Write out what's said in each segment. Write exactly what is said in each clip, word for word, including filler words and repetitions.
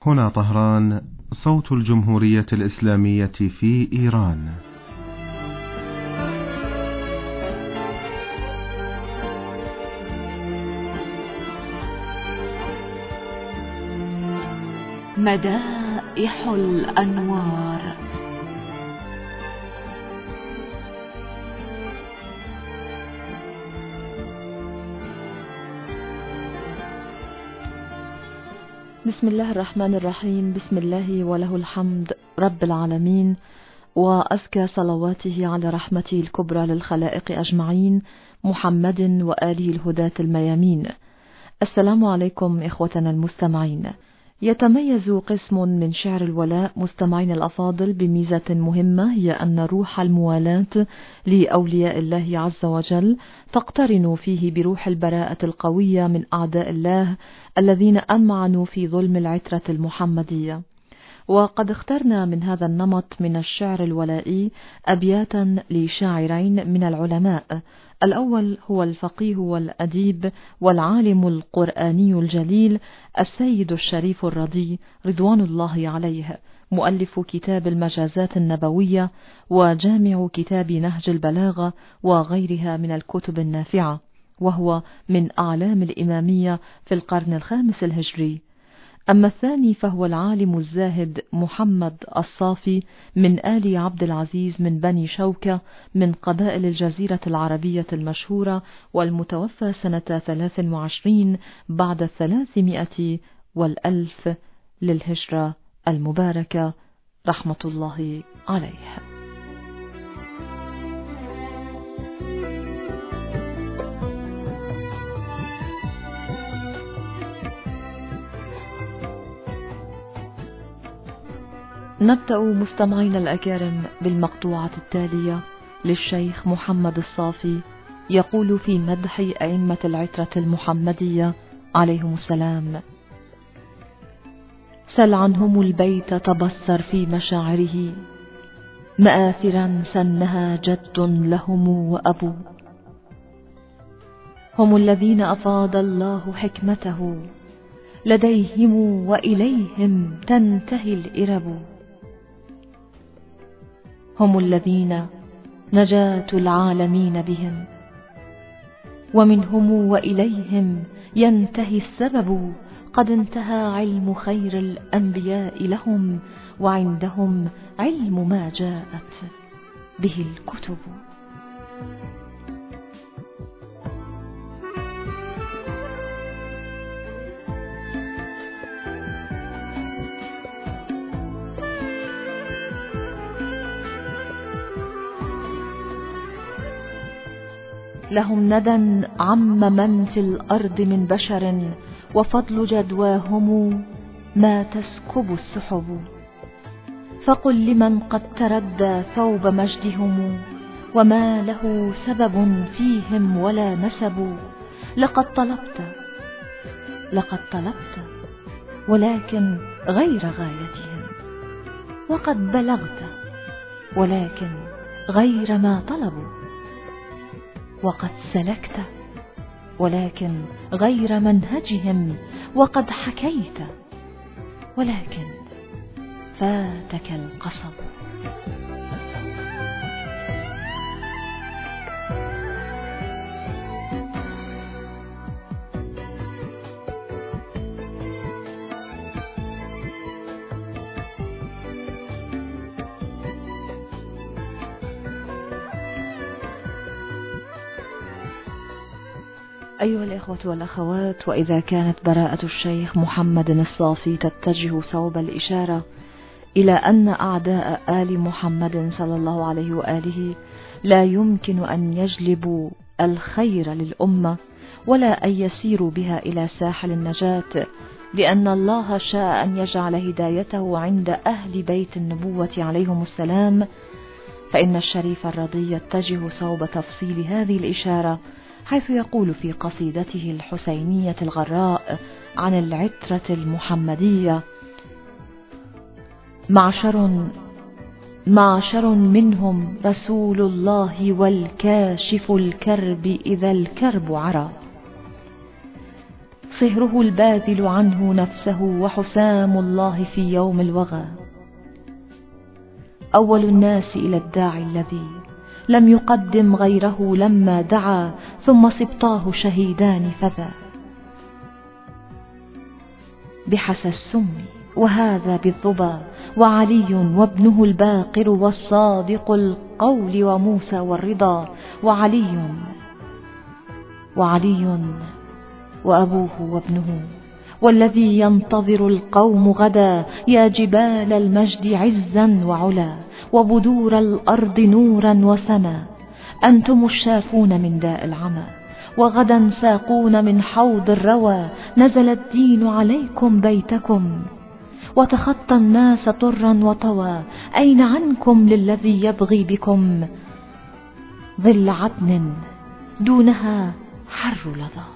هنا طهران، صوت الجمهورية الإسلامية في إيران. مدائح الأنوار. بسم الله الرحمن الرحيم. بسم الله وله الحمد رب العالمين، وأزكى صلواته على رحمته الكبرى للخلائق أجمعين، محمد وآله الهداة الميامين. السلام عليكم إخوتنا المستمعين. يتميز قسم من شعر الولاء مستمعين الأفاضل بميزة مهمة، هي أن روح الموالاة لأولياء الله عز وجل تقترن فيه بروح البراءة القوية من أعداء الله الذين أمعنوا في ظلم العترة المحمدية. وقد اخترنا من هذا النمط من الشعر الولائي أبياتا لشاعرين من العلماء. الأول هو الفقيه والأديب والعالم القرآني الجليل السيد الشريف الرضي رضوان الله عليه، مؤلف كتاب المجازات النبوية وجامع كتاب نهج البلاغة وغيرها من الكتب النافعة، وهو من أعلام الإمامية في القرن الخامس الهجري. أما الثاني فهو العالم الزاهد محمد الصافي من آل عبد العزيز من بني شوكة من قبائل الجزيرة العربية المشهورة، والمتوفى سنة ثلاث وعشرين بعد الثلاثمائة والألف للهجرة المباركة رحمة الله عليه. نبدأ مستمعين الأكارم بالمقطوعة التالية للشيخ محمد الصافي، يقول في مدح أئمة العترة المحمدية عليهم السلام: سل عنهم البيت تبصر في مشاعره، مآثرا سنها جد لهم وأبو. هم الذين أفاض الله حكمته لديهم وإليهم تنتهي الإرب. هم الذين نجاة العالمين بهم، ومنهم وإليهم ينتهي السبب. قد انتهى علم خير الأنبياء لهم، وعندهم علم ما جاءت به الكتب. لهم ندى عم من في الأرض من بشر، وفضل جدواهم ما تسكب السحب. فقل لمن قد تردى ثوب مجدهم، وما له سبب فيهم ولا نسب. لقد طلبت لقد طلبت ولكن غير غايتهم، وقد بلغت ولكن غير ما طلبوا، وقد سلكت ولكن غير منهجهم، وقد حكيت ولكن فاتك القصب. أيها الإخوة والأخوات، وإذا كانت براءة الشيخ محمد الصافي تتجه صوب الإشارة إلى أن أعداء آل محمد صلى الله عليه وآله لا يمكن أن يجلبوا الخير للأمة ولا أن يسيروا بها إلى ساحل النجاة، لأن الله شاء أن يجعل هدايته عند أهل بيت النبوة عليهم السلام، فإن الشريف الرضي يتجه صوب تفصيل هذه الإشارة، حيث يقول في قصيدته الحسينية الغراء عن العترة المحمدية: معشر معشر منهم رسول الله والكاشف الكرب إذا الكرب عرى، صهره الباذل عنه نفسه وحسام الله في يوم الوغى. أول الناس إلى الداعي الذي لم يقدم غيره لما دعا، ثم سبطاه شهيدان فذا بحسى السم وهذا بالظبا، وعلي وابنه الباقر والصادق القول وموسى والرضا، وعلي وعلي وأبوه وابنه، والذي ينتظر القوم غدا يا جبال المجد عزا وعلا، وبدور الأرض نورا وسنا. أنتم الشافون من داء العمى، وغدا ساقون من حوض الروى. نزل الدين عليكم بيتكم، وتخطى الناس طرا وطوى. أين عنكم للذي يبغي بكم ظل عدن دونها حر لظى.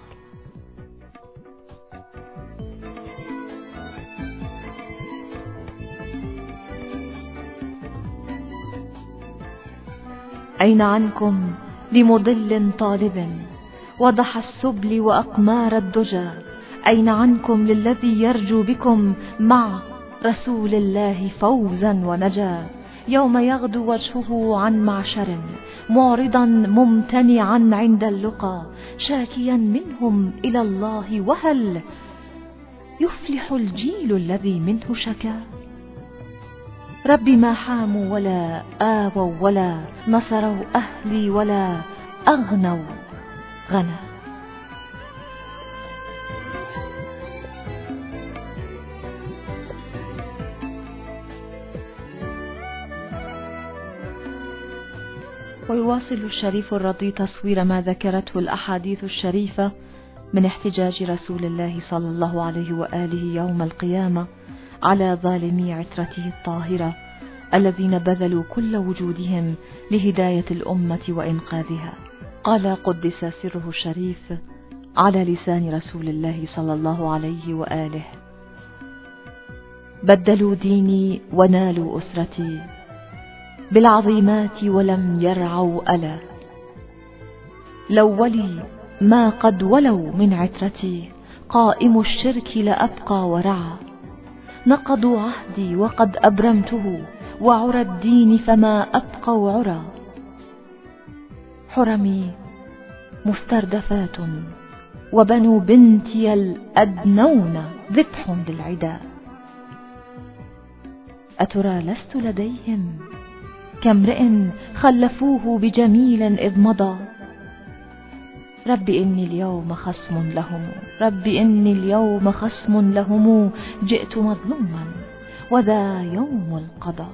أين عنكم لمضل طالب وضح السبل وأقمار الدجى. أين عنكم للذي يرجو بكم مع رسول الله فوزا ونجا. يوم يغدو وجهه عن معشر معرضا ممتنعا عند اللقى، شاكيا منهم إلى الله، وهل يفلح الجيل الذي منه شكا. رب ما حاموا ولا آووا ولا نصروا أهلي ولا أغنوا غنى. ويواصل الشريف الرضي تصوير ما ذكرته الأحاديث الشريفة من احتجاج رسول الله صلى الله عليه وآله يوم القيامة على ظالمي عترته الطاهرة الذين بذلوا كل وجودهم لهداية الأمة وإنقاذها. قال قدس سره الشريف على لسان رسول الله صلى الله عليه وآله: بدلوا ديني ونالوا أسرتي بالعظيمات ولم يرعوا ألا. لو ولي ما قد ولوا من عترتي قائم الشرك لأبقى ورعى. نقضوا عهدي وقد أبرمته وعرى الدين فما أبقوا عرى. حرمي مستردفات وبنو بنتي الأدنون ذبح للعدا. أترى لست لديهم كامرئ خلفوه بجميل إذ مضى. رب إني اليوم خصم لهم رب إني اليوم خصم لهم جئت مظلوما وذا يوم القضاء.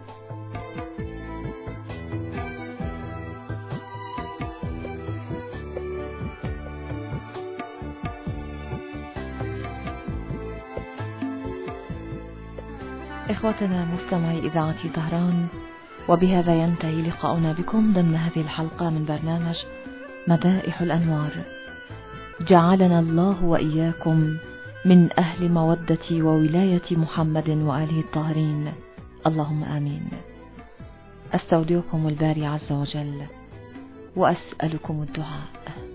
إخوتنا مستمعي إذاعة طهران، وبهذا ينتهي لقاؤنا بكم ضمن هذه الحلقة من برنامج مدائح الأنوار. جعلنا الله وإياكم من أهل مودة وولاية محمد وآله الطاهرين، اللهم آمين. أستودعكم الباري عز وجل وأسألكم الدعاء.